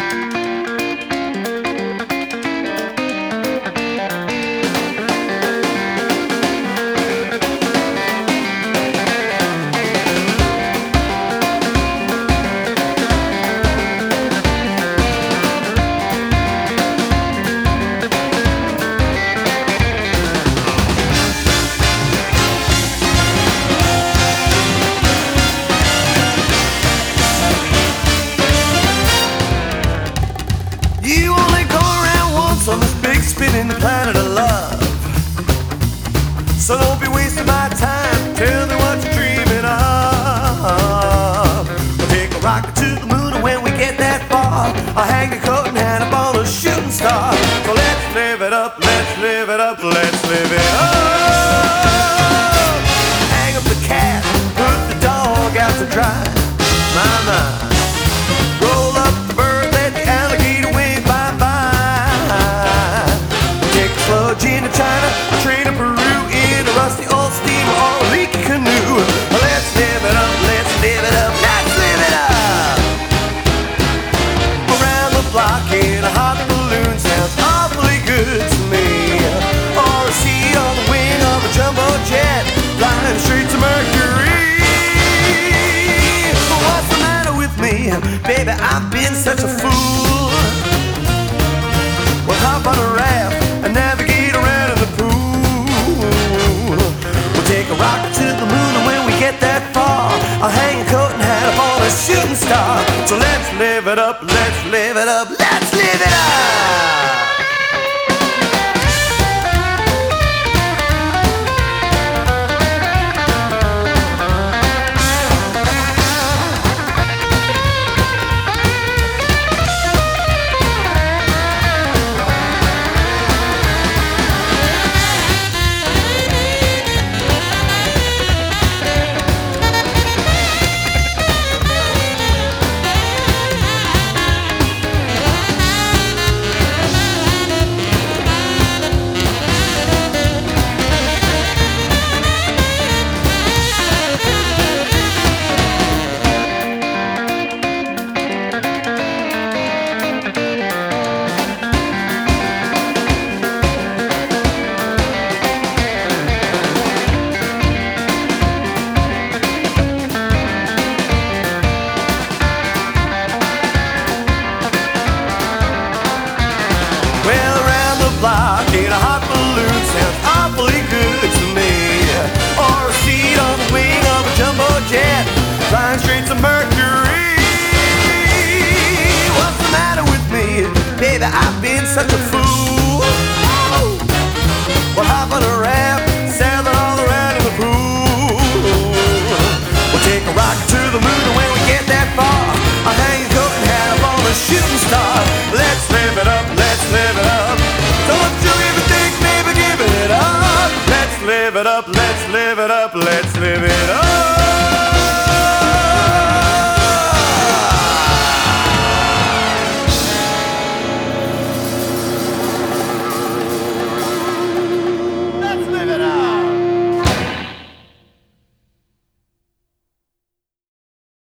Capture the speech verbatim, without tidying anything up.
You only go around once on this big spinning planet of love. So don't be wasting my time. Tell me what you're dreaming of. We'll take a rocket to the moon, and when we get that far, I'll hang a coat and hat up on a shooting star. So let's live it up, let's live it up, let's live it up. Hang up the cat, put the dog out to dry. My, my. Roll up the bird, let the alligator wave bye-bye. Take a sludge into China, a train to Peru, in a rusty old steamer or a leaky canoe. Let's live it up, let's live it up, let's live it up. Around the block in a hot balloon sounds awfully good to me. Or a seat on the wing of a jumbo jet, flying straight to Mercury. What's the matter with me? Baby, I've been such a fool. We'll hop on a raft and navigate around in the pool. We'll take a rocket to the moon, and when we get that far, I'll hang a coat and hat up on a shooting star. So let's live it up, let's live it up, let's live it up. In a hot balloon sounds awfully good to me. Or a seat on the wing of a jumbo jet, flying straight to Mercury. What's the matter with me? Baby, I've been such a fool. We'll hop on a raft, sailing all around in the pool. We'll take a rocket to the moon, and when we get that far, I'll hang a coat and hat up on a shooting star. Let's live it up, let's live it up. Don't you even think, maybe give it up. Let's live it up, let's live it up, let's live it up.